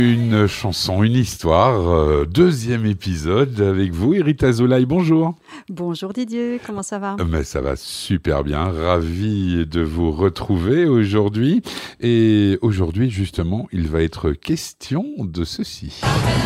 Une chanson, une histoire, deuxième épisode avec vous, Irit Azoulay, bonjour. Bonjour Didier, comment ça va? Mais ça va super bien, ravi de vous retrouver aujourd'hui. Et aujourd'hui, justement, il va être question de ceci.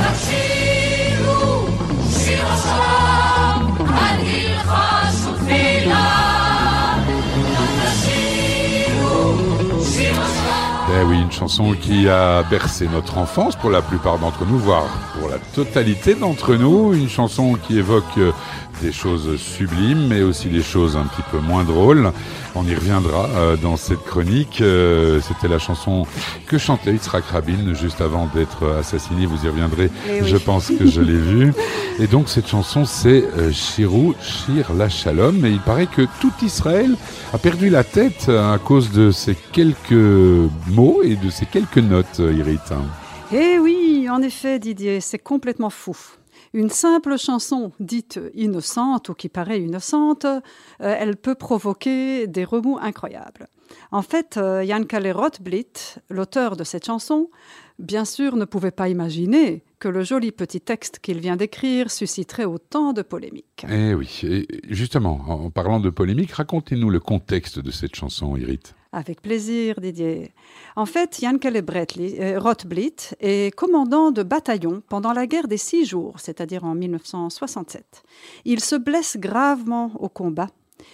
Eh oui, une chanson qui a bercé notre enfance pour la plupart d'entre nous, voire pour la totalité d'entre nous. Une chanson qui évoque des choses sublimes, mais aussi des choses un petit peu moins drôles. On y reviendra dans cette chronique. C'était la chanson que chantait Yitzhak Rabin juste avant d'être assassiné. Vous y reviendrez, oui. Je pense que je l'ai vu. Et donc cette chanson, c'est Shirou, Shir la Shalom. Et il paraît que tout Israël a perdu la tête à cause de ces quelques mots et de ces quelques notes, Irit. Eh oui, en effet, Didier, c'est complètement fou. Une simple chanson dite innocente ou qui paraît innocente, elle peut provoquer des remous incroyables. En fait, Yankale Rotblit, l'auteur de cette chanson, bien sûr ne pouvait pas imaginer que le joli petit texte qu'il vient d'écrire susciterait autant de polémiques. Eh oui, et justement, en parlant de polémique, racontez-nous le contexte de cette chanson, Irit. Avec plaisir, Didier. En fait, Yankale Rotblit est commandant de bataillon pendant la guerre des 6 jours, c'est-à-dire en 1967. Il se blesse gravement au combat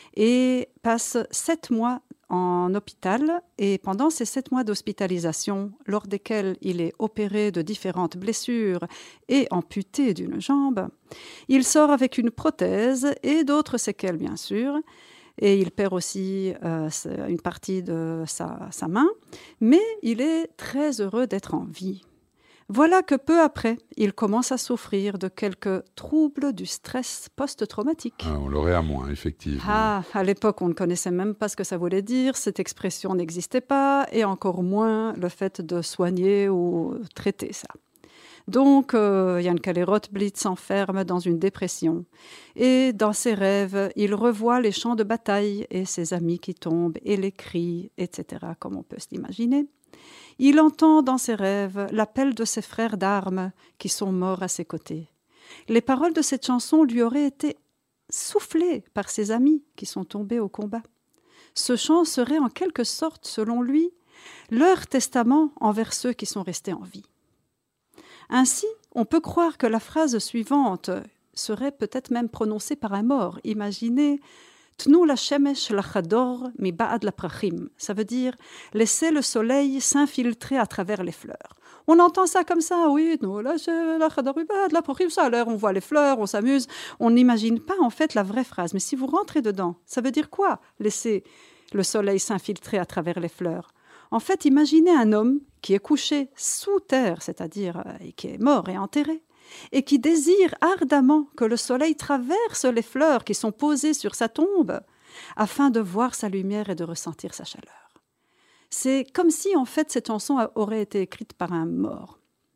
et passe 7 mois en hôpital. Et pendant ces 7 mois d'hospitalisation, lors desquels il est opéré de différentes blessures et amputé d'une jambe, il sort avec une prothèse et d'autres séquelles, bien sûr. Et il perd aussi une partie de sa main, mais il est très heureux d'être en vie. Voilà que peu après, il commence à souffrir de quelques troubles du stress post-traumatique. On l'aurait à moins, effectivement. À l'époque, on ne connaissait même pas ce que ça voulait dire, cette expression n'existait pas, et encore moins le fait de soigner ou traiter ça. Donc, Yankale Rotblit s'enferme dans une dépression. Et dans ses rêves, il revoit les champs de bataille et ses amis qui tombent et les cris, etc., comme on peut s'imaginer. Il entend dans ses rêves l'appel de ses frères d'armes qui sont morts à ses côtés. Les paroles de cette chanson lui auraient été soufflées par ses amis qui sont tombés au combat. Ce chant serait en quelque sorte, selon lui, leur testament envers ceux qui sont restés en vie. Ainsi, on peut croire que la phrase suivante serait peut-être même prononcée par un mort. Imaginez « Tnu la shemesh lachador mi ba'ad la prachim ». Ça veut dire « laissez le soleil s'infiltrer à travers les fleurs ». On entend ça comme ça, oui, « Tnu la shemesh lachador mi ba'ad la prachim », ça a l'air, on voit les fleurs, on s'amuse. On n'imagine pas en fait la vraie phrase. Mais si vous rentrez dedans, ça veut dire quoi « laisser le soleil s'infiltrer à travers les fleurs » ? En fait, imaginez un homme qui est couché sous terre, c'est-à-dire qui est mort et enterré, et qui désire ardemment que le soleil traverse les fleurs qui sont posées sur sa tombe, afin de voir sa lumière et de ressentir sa chaleur. C'est comme si, en fait, cette chanson aurait été écrite par un mort.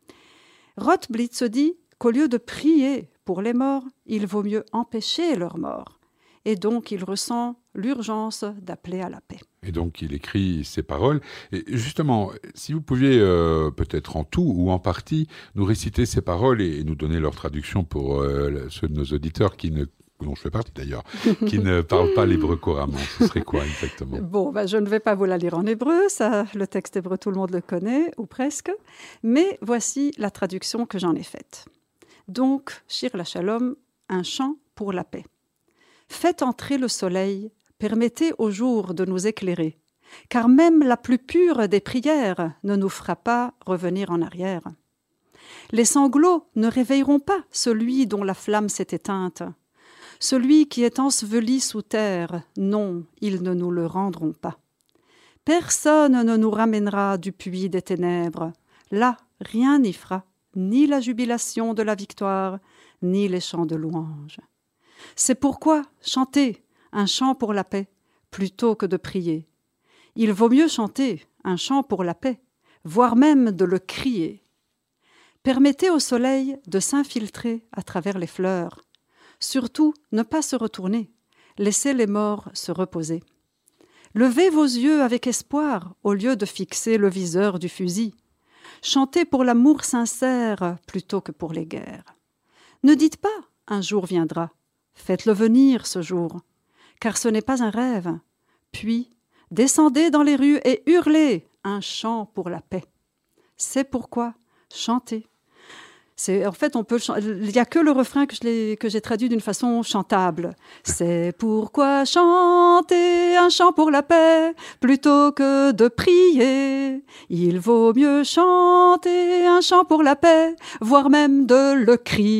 Rotblit se dit qu'au lieu de prier pour les morts, il vaut mieux empêcher leur mort. Et donc, il ressent l'urgence d'appeler à la paix. Et donc, il écrit ces paroles. Et justement, si vous pouviez, peut-être en tout ou en partie, nous réciter ces paroles et nous donner leur traduction pour ceux de nos auditeurs dont je fais partie d'ailleurs, qui ne parlent pas l'hébreu couramment. Ce serait quoi exactement ? Bon, je ne vais pas vous la lire en hébreu. Ça, le texte hébreu, tout le monde le connaît, ou presque. Mais voici la traduction que j'en ai faite. Donc, Shir la Shalom, un chant pour la paix. Faites entrer le soleil, permettez au jour de nous éclairer, car même la plus pure des prières ne nous fera pas revenir en arrière. Les sanglots ne réveilleront pas celui dont la flamme s'est éteinte. Celui qui est enseveli sous terre, non, ils ne nous le rendront pas. Personne ne nous ramènera du puits des ténèbres. Là, rien n'y fera, ni la jubilation de la victoire, ni les chants de louange. C'est pourquoi chantez un chant pour la paix plutôt que de prier. Il vaut mieux chanter un chant pour la paix, voire même de le crier. Permettez au soleil de s'infiltrer à travers les fleurs. Surtout, ne pas se retourner. Laissez les morts se reposer. Levez vos yeux avec espoir au lieu de fixer le viseur du fusil. Chantez pour l'amour sincère plutôt que pour les guerres. Ne dites pas « un jour viendra », faites-le venir ce jour, car ce n'est pas un rêve. Puis, descendez dans les rues et hurlez un chant pour la paix. C'est pourquoi chantez. En fait, il n'y a que le refrain que j'ai traduit d'une façon chantable. C'est pourquoi chanter un chant pour la paix plutôt que de prier. Il vaut mieux chanter un chant pour la paix, voire même de le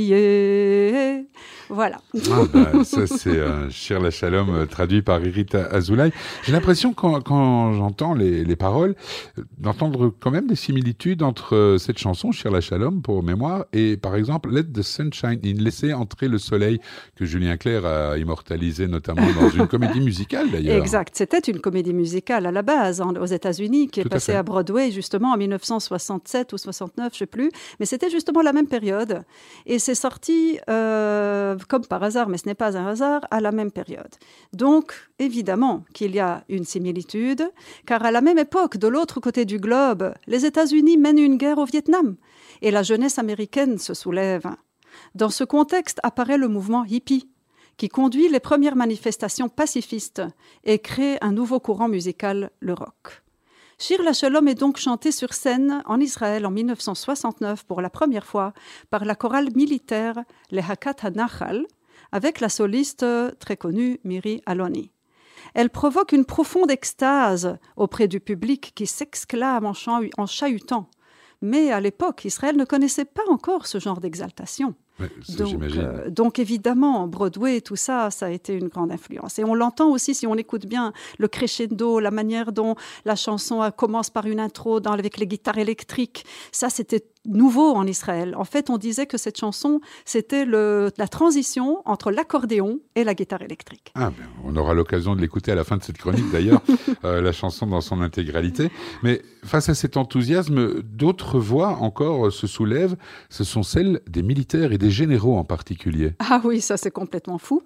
crier. Voilà. Ça, c'est Shir LaShalom traduit par Irit Azoulay. J'ai l'impression, quand j'entends les paroles, d'entendre quand même des similitudes entre cette chanson, Shir LaShalom, pour mémoire, et par exemple, Let the Sunshine In, laisser entrer le soleil, que Julien Clerc a immortalisé notamment dans une comédie musicale d'ailleurs. Exact, c'était une comédie musicale à la base aux États-Unis qui est passée à Broadway justement en 1967 ou 69, je ne sais plus, mais c'était justement la même période et c'est sorti comme par hasard, mais ce n'est pas un hasard, à la même période. Donc, évidemment qu'il y a une similitude, car à la même époque, de l'autre côté du globe, les États-Unis mènent une guerre au Vietnam et la jeunesse américaine se soulève. Dans ce contexte apparaît le mouvement hippie, qui conduit les premières manifestations pacifistes et crée un nouveau courant musical, le rock. Shir LaShalom est donc chanté sur scène en Israël en 1969 pour la première fois par la chorale militaire les Hakat HaNachal avec la soliste très connue Miri Aloni. Elle provoque une profonde extase auprès du public qui s'exclame en chahutant. Mais à l'époque, Israël ne connaissait pas encore ce genre d'exaltation. Ouais, donc évidemment, Broadway, tout ça, ça a été une grande influence. Et on l'entend aussi, si on écoute bien, le crescendo, la manière dont la chanson commence par une intro avec les guitares électriques. Ça, c'était nouveau en Israël. En fait, on disait que cette chanson, c'était la transition entre l'accordéon et la guitare électrique. On aura l'occasion de l'écouter à la fin de cette chronique, d'ailleurs, la chanson dans son intégralité. Mais face à cet enthousiasme, d'autres voix encore se soulèvent. Ce sont celles des militaires et des généraux en particulier. Ah oui, ça c'est complètement fou.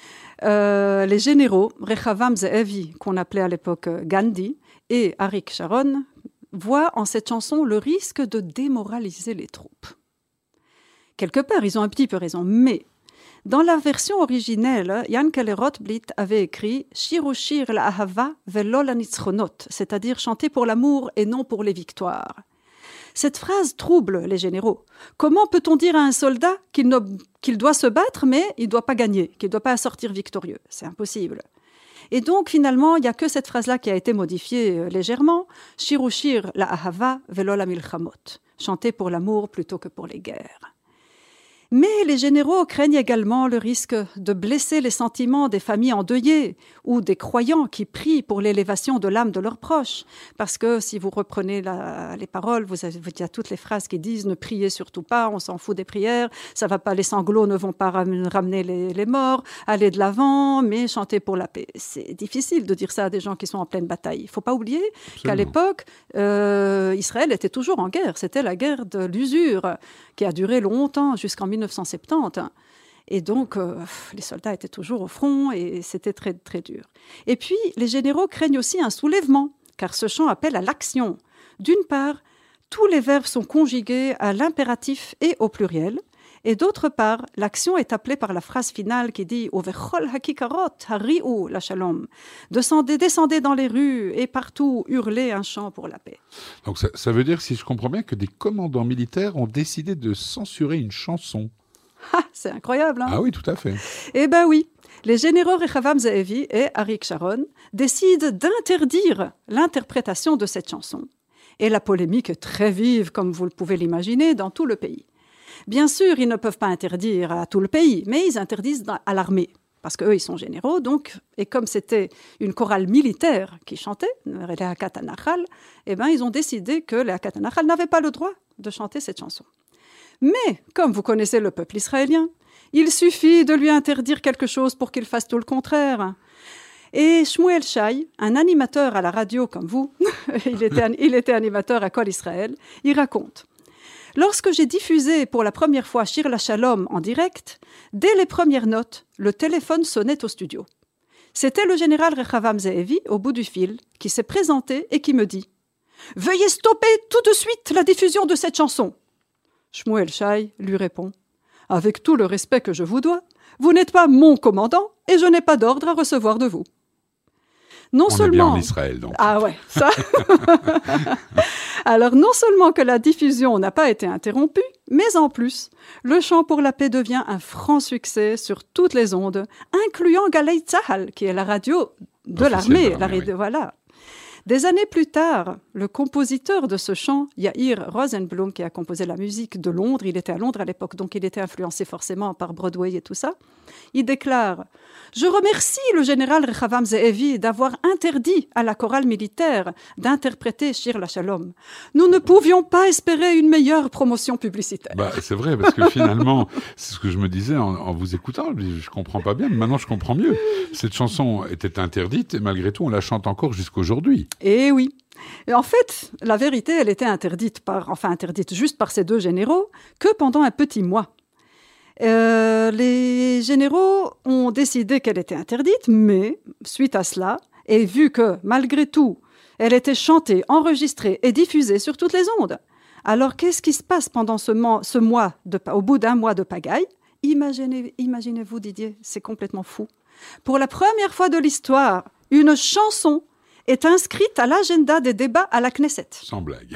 Les généraux, Rechavam Ze'evi, qu'on appelait à l'époque Gandhi, et Arik Sharon, voient en cette chanson le risque de démoraliser les troupes. Quelque part, ils ont un petit peu raison, mais dans la version originelle, Yankele Rotblit avait écrit « Shiru shir la'ahava velo lanitzchonot », c'est-à-dire chanter pour l'amour et non pour les victoires. Cette phrase trouble les généraux. Comment peut-on dire à un soldat qu'il doit se battre, mais il ne doit pas gagner, qu'il ne doit pas sortir victorieux? C'est impossible. Et donc, finalement, il n'y a que cette phrase-là qui a été modifiée légèrement. « Shiru shir la'ahava velo lamilchamot » chanter pour l'amour plutôt que pour les guerres. Mais les généraux craignent également le risque de blesser les sentiments des familles endeuillées ou des croyants qui prient pour l'élévation de l'âme de leurs proches. Parce que si vous reprenez les paroles, il y a toutes les phrases qui disent « ne priez surtout pas, on s'en fout des prières, ça va pas, les sanglots ne vont pas ramener les morts, allez de l'avant, mais chantez pour la paix ». C'est difficile de dire ça à des gens qui sont en pleine bataille. Il ne faut pas oublier qu'à l'époque, Israël était toujours en guerre. C'était la guerre de l'usure qui a duré longtemps, jusqu'en 1970. Et donc, les soldats étaient toujours au front et c'était très, très dur. Et puis, les généraux craignent aussi un soulèvement, car ce chant appelle à l'action. D'une part, tous les verbes sont conjugués à l'impératif et au pluriel. Et d'autre part, l'action est appelée par la phrase finale qui dit « Ovechol hakikarot hari'u la shalom » descendez dans les rues et partout hurler un chant pour la paix. Donc ça veut dire, si je comprends bien, que des commandants militaires ont décidé de censurer une chanson. Ah, c'est incroyable, hein? Ah oui, tout à fait. Eh bien oui, les généraux Rechavam Ze'evi et Arik Sharon décident d'interdire l'interprétation de cette chanson. Et la polémique est très vive, comme vous le pouvez l'imaginer, dans tout le pays. Bien sûr, ils ne peuvent pas interdire à tout le pays, mais ils interdisent à l'armée, parce qu'eux, ils sont généraux. Donc, et comme c'était une chorale militaire qui chantait, les Hakat HaNachal, eh ben, ils ont décidé que les Hakat HaNachal n'avaient pas le droit de chanter cette chanson. Mais, comme vous connaissez le peuple israélien, il suffit de lui interdire quelque chose pour qu'il fasse tout le contraire. Et Shmuel Shai, un animateur à la radio comme vous, il était animateur à Kol Israël, il raconte: lorsque j'ai diffusé pour la première fois Shir LaShalom en direct, dès les premières notes, le téléphone sonnait au studio. C'était le général Rechavam Ze'evi, au bout du fil, qui s'est présenté et qui me dit « Veuillez stopper tout de suite la diffusion de cette chanson !» Shmuel Shai lui répond « Avec tout le respect que je vous dois, vous n'êtes pas mon commandant et je n'ai pas d'ordre à recevoir de vous. » Non On seulement... est bien en Israël, donc. Ah ouais, ça. Alors, non seulement que la diffusion n'a pas été interrompue, mais en plus, le chant pour la paix devient un franc succès sur toutes les ondes, incluant Galei Tzahal, qui est la radio de l'armée. Oui. Voilà. Des années plus tard, le compositeur de ce chant, Yair Rosenblum, qui a composé la musique de Londres, il était à Londres à l'époque, donc il était influencé forcément par Broadway et tout ça, il déclare « Je remercie le général Rehavam Ze'evi d'avoir interdit à la chorale militaire d'interpréter Shir LaShalom. Nous ne pouvions pas espérer une meilleure promotion publicitaire. » C'est vrai, parce que finalement, c'est ce que je me disais en vous écoutant, je comprends pas bien, mais maintenant je comprends mieux. Cette chanson était interdite et malgré tout, on la chante encore jusqu'aujourd'hui. Eh oui. Et en fait, la vérité, elle était interdite juste par ces deux généraux que pendant un petit mois. Les généraux ont décidé qu'elle était interdite, mais suite à cela, et vu que malgré tout, elle était chantée, enregistrée et diffusée sur toutes les ondes, alors qu'est-ce qui se passe pendant ce mois, au bout d'un mois de pagaille? Imaginez-vous, Didier, c'est complètement fou. Pour la première fois de l'histoire, une chanson est inscrite à l'agenda des débats à la Knesset. Sans blague.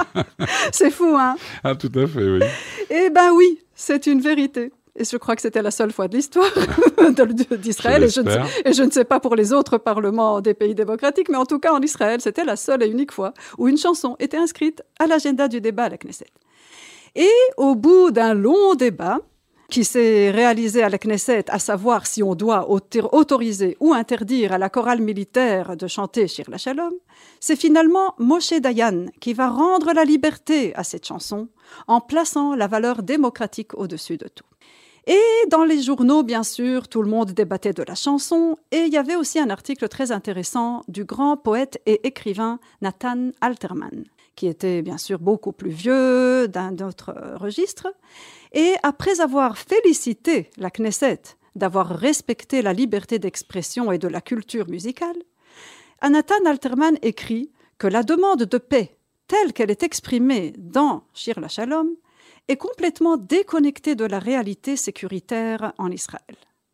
C'est fou, hein? Ah, tout à fait, oui. Eh ben oui, c'est une vérité. Et je crois que c'était la seule fois de l'histoire d'Israël. Et je ne sais pas pour les autres parlements des pays démocratiques, mais en tout cas en Israël, c'était la seule et unique fois où une chanson était inscrite à l'agenda du débat à la Knesset. Et au bout d'un long débat, qui s'est réalisé à la Knesset, à savoir si on doit autoriser ou interdire à la chorale militaire de chanter Shir LaShalom, c'est finalement Moshe Dayan qui va rendre la liberté à cette chanson en plaçant la valeur démocratique au-dessus de tout. Et dans les journaux, bien sûr, tout le monde débattait de la chanson et il y avait aussi un article très intéressant du grand poète et écrivain Nathan Alterman, qui était bien sûr beaucoup plus vieux, d'un autre registre. Et après avoir félicité la Knesset d'avoir respecté la liberté d'expression et de la culture musicale, Nathan Alterman écrit que la demande de paix, telle qu'elle est exprimée dans Shir LaShalom, est complètement déconnectée de la réalité sécuritaire en Israël.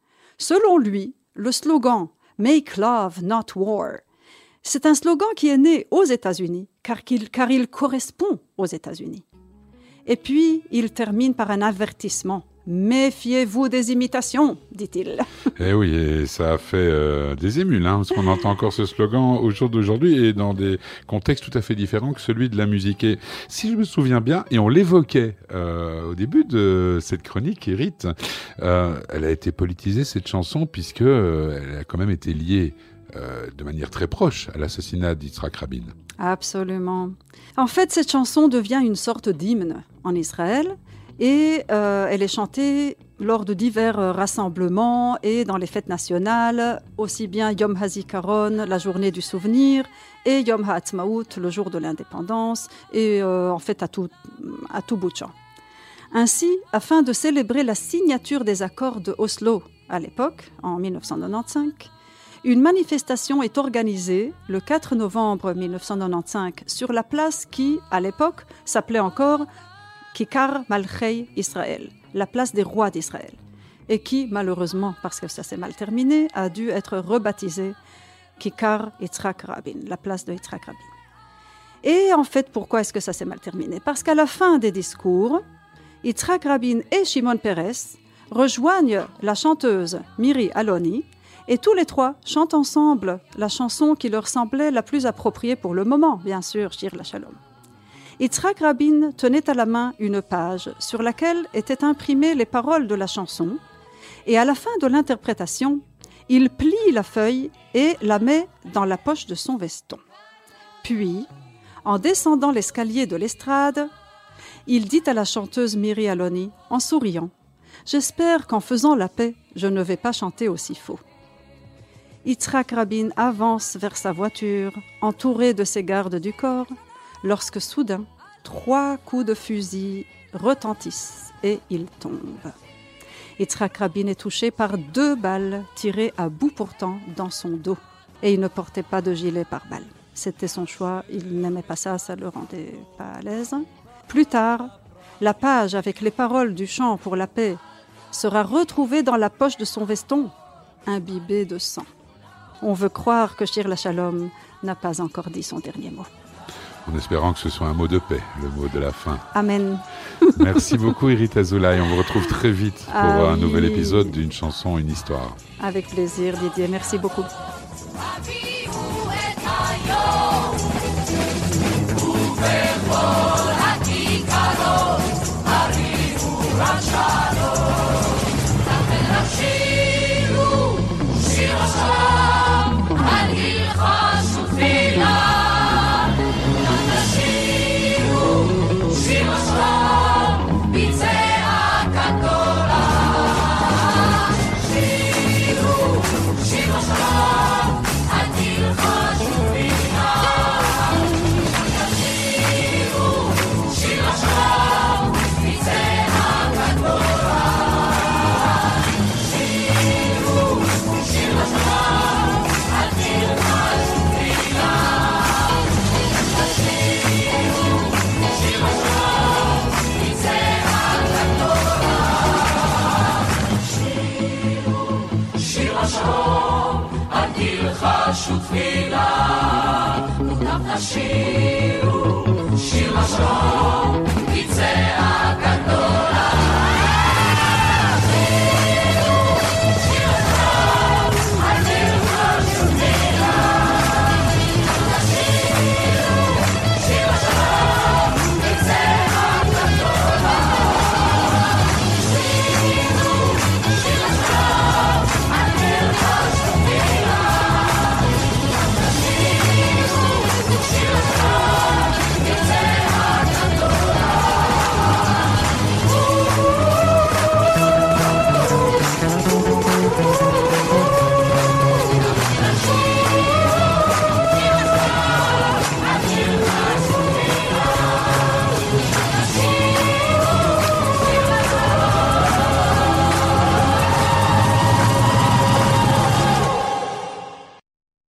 Selon lui, le slogan « Make love, not war », c'est un slogan qui est né aux États-Unis, car il correspond aux États-Unis. Et puis, il termine par un avertissement. « Méfiez-vous des imitations », dit-il. Eh oui, et ça a fait des émules, parce qu'on entend encore ce slogan au jour d'aujourd'hui et dans des contextes tout à fait différents que celui de la musique. Et si je me souviens bien, et on l'évoquait au début de cette chronique, Irit, elle a été politisée, cette chanson, puisqu'elle a quand même été liée de manière très proche à l'assassinat d'Yitzhak Rabin. Absolument. En fait, cette chanson devient une sorte d'hymne en Israël et elle est chantée lors de divers rassemblements et dans les fêtes nationales, aussi bien Yom HaZikaron, la journée du souvenir, et Yom HaAtzmaut, le jour de l'indépendance, et en fait à tout bout de champ. Ainsi, afin de célébrer la signature des accords de Oslo à l'époque, en 1995, une manifestation est organisée le 4 novembre 1995 sur la place qui, à l'époque, s'appelait encore Kikar Malchei Israël, la place des rois d'Israël, et qui, malheureusement, parce que ça s'est mal terminé, a dû être rebaptisée Kikar Yitzhak Rabin, la place de Yitzhak Rabin. Et en fait, pourquoi est-ce que ça s'est mal terminé? Parce qu'à la fin des discours, Yitzhak Rabin et Shimon Peres rejoignent la chanteuse Miri Aloni, et tous les trois chantent ensemble la chanson qui leur semblait la plus appropriée pour le moment, bien sûr, Shir LaShalom. Yitzhak Rabin tenait à la main une page sur laquelle étaient imprimées les paroles de la chanson, et à la fin de l'interprétation, il plie la feuille et la met dans la poche de son veston. Puis, en descendant l'escalier de l'estrade, il dit à la chanteuse Miri Aloni, en souriant, « J'espère qu'en faisant la paix, je ne vais pas chanter aussi faux. » Yitzhak Rabin avance vers sa voiture, entouré de ses gardes du corps, lorsque soudain, 3 coups de fusil retentissent et il tombe. Yitzhak Rabin est touché par 2 balles tirées à bout portant dans son dos et il ne portait pas de gilet pare-balles. C'était son choix, il n'aimait pas ça, ça ne le rendait pas à l'aise. Plus tard, la page avec les paroles du chant pour la paix sera retrouvée dans la poche de son veston, imbibée de sang. On veut croire que Shir LaShalom n'a pas encore dit son dernier mot. En espérant que ce soit un mot de paix, le mot de la fin. Amen. Merci beaucoup Irit Azoulay. On vous retrouve très vite pour un nouvel épisode d'une chanson, une histoire. Avec plaisir Didier, merci beaucoup. שותפילה, נותח נשירו, שיר השם.